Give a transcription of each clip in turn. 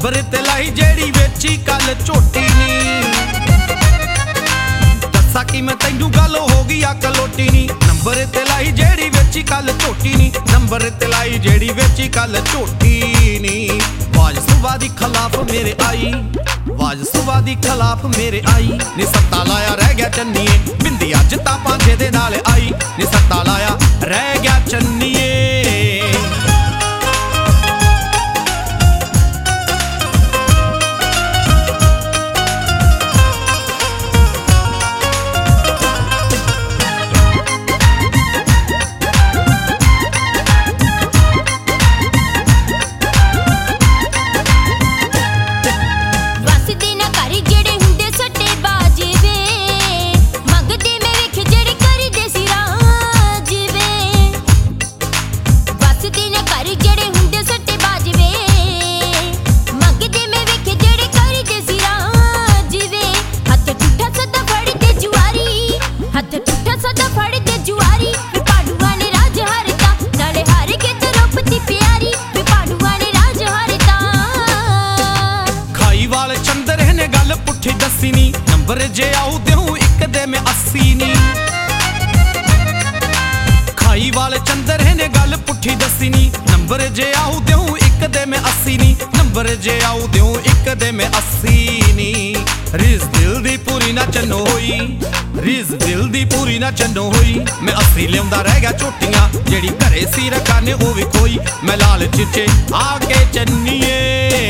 Number ਤੇ ਲਾਈ ਜਿਹੜੀ ਵੇਚੀ ਕੱਲ ਝੋਟੀ ਨੀ। ਦੱਸਾਂ ਕਿ ਮੈਂ ਤੈਨੂੰ ਗੱਲ ਹੋ ਗਈ ਆ ਕਲੋਟੀ ਨੀ। ਨੰਬਰ ਤੇ ਲਾਈ ਜਿਹੜੀ ਵੇਚੀ ਕੱਲ ਝੋਟੀ ਨੀ। ਨੰਬਰ ਤੇ ਲਾਈ ਜਿਹੜੀ ਵੇਚੀ ਕੱਲ ਝੋਟੀ ਨੀ। ਆਵਾਜ਼ ਸੁਬਾ ਦੀ ਖਿਲਾਫ ਮੇਰੇ ਆਈ, ਆਵਾਜ਼ ਸੁਬਾ ਦੀ ਖਿਲਾਫ ਮੇਰੇ ਆਈ ਨੀ। ਸੱਤਾ ਲਾਇਆ ਰਹਿ ਗਿਆ ਚੰਨੀਏ, ਬਿੰਦੀ ਅੱਜ ਤਾਂ ਪਾਂਜੇ ਦੇ ਨਾਲ ਆਈ ਨੀ। ਸੱਤਾ ਲਾਇਆ ਰਹਿ ਗਿਆ ਚੰਨੀਏ। ਦੱਸੀ ਨੀ ਨੰਬਰ ਜੇ ਆਉ ਦਿਉ ਇੱਕ ਦੇ ਮੈਂ 80 ਨੀ। ਖਾਈ ਵਾਲੇ ਚੰਦਰ ਨੇ ਗੱਲ ਪੁੱਠੀ ਦੱਸੀ ਨੀ। ਨੰਬਰ ਜੇ ਆਉ ਦਿਉ ਇੱਕ ਦੇ ਮੈਂ 80 ਨੀ। ਨੰਬਰ ਜੇ ਆਉ ਦਿਉ ਇੱਕ ਦੇ ਮੈਂ 80 ਨੀ। ਰਿਜ਼ ਦਿਲ ਦੀ ਪੂਰੀ ਨਾ ਚੰਨੋ ਹੋਈ, ਰਿਜ਼ ਦਿਲ ਦੀ ਪੂਰੀ ਨਾ ਚੰਨੋ ਹੋਈ। ਮੈਂ 80 ਲਿਆਉਂਦਾ ਰਹਿ ਗਿਆ ਝੋਟੀਆਂ, ਜਿਹੜੀ ਘਰੇ ਸੀ ਰਖਾ ਨੇ ਉਹ ਵੀ ਖੋਈ। ਮੈਂ ਲਾਲ ਚਿੱਟੇ ਆ ਕੇ ਚੰਨੀਏ।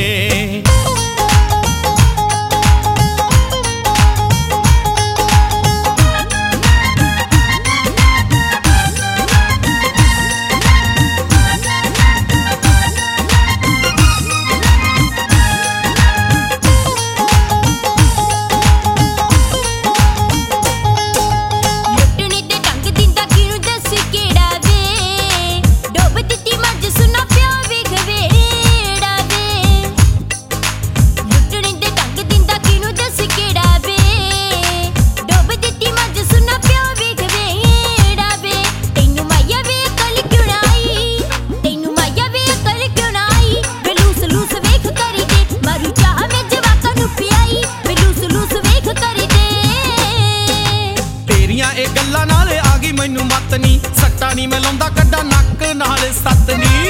ਇਹ ਗੱਲਾਂ ਨਾਲ ਆ ਗਈ ਮੈਨੂੰ ਮੱਤ ਨੀ। ਸੱਟਾ ਨੀ ਮੈਂ ਲਾਉਂਦਾ ਕੱਢਾ ਨੱਕ ਨਾਲ ਸੱਤ ਨੀ।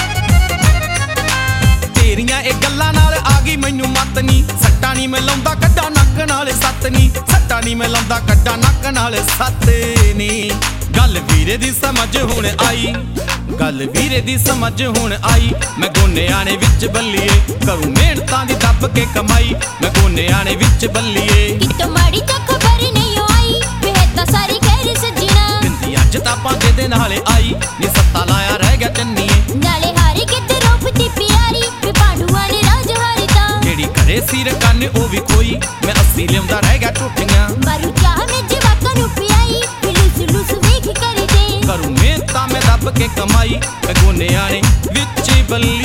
ਤੇਰੀਆਂ ਇਹ ਗੱਲਾਂ ਨਾਲ ਆ ਗਈ ਮੈਨੂੰ ਮੱਤ ਨੀ। ਸੱਟਾ ਨੀ ਮੈਂ ਲਾਉਂਦਾ ਕੱਢਾ ਨੱਕ ਨਾਲ ਸੱਤ ਨੀ। ਸੱਟਾ ਨੀ ਮੈਂ ਲਾਉਂਦਾ ਕੱਢਾ ਨੱਕ ਨਾਲ ਸੱਤ ਨੀ। ਗੱਲ ਵੀਰੇ ਦੀ ਸਮਝ ਹੁਣ ਆਈ, ਗੱਲ ਵੀਰੇ ਦੀ ਸਮਝ ਹੁਣ ਆਈ। ਮੈਂ ਗੋਨਿਆਣੇ ਵਿੱਚ ਬੱਲੀਏ ਕਰੂ ਮਿਹਨਤਾਂ ਦੀ ਦੱਬ ਕੇ ਕਮਾਈ। ਮੈਂ ਗੋਨਿਆਣੇ ਵਿੱਚ ਬੱਲੀਏ ਕਿਤੋਂ ਮਾੜੀ ਤਾਂ ਖਬਰ ਨਹੀਂ ਆਈ। ਸਾਰੀ ਖੈਰ ਸੱਜਣਾ ਬਿੰਦੀ ਅੱਜ ਤਾਂ ਪਾਂਜੇ ਦੇ ਨਾਲ ਆਈ ਨੀ। ਸੱਤਾ ਲਾਇਆ ਰਹਿ ਗਿਆ ਚੰਨੀਏ, ਨਾਲੇ ਹਾਰੀ ਕਿਤੇ ਰੋਪਤੀ ਪਿਆਰੀ। ਵੇ ਪਾਂਡੂਆਂ ਨੇ ਰਾਜ ਹਾਰਤਾ, ਜਿਹੜੀ ਘਰੇ ਸੀ ਰਖਾ ਨੇ ਉਹ ਵੀ ਖੋਈ। ਮੈਂ 80 ਲਿਆਉਂਦਾ ਰਹਿ ਗਿਆ ਝੋਟੀਆਂ, ਮਾਰੂ ਚਾਹ ਮੈਂ ਜਵਾਕਾਂ ਨੂੰ ਪਿਆਈ। ਲੁਸ ਲੁਸ ਵੇਖ ਕਰਦੇ ਕਰੂ ਮਿਹਨਤਾਂ ਮੈਂ ਦੱਬ ਕੇ ਕਮਾਈ। ਮੈਂ ਗੋਨਿਆਣੇ ਵਿੱਚ ਬੱਲੀ।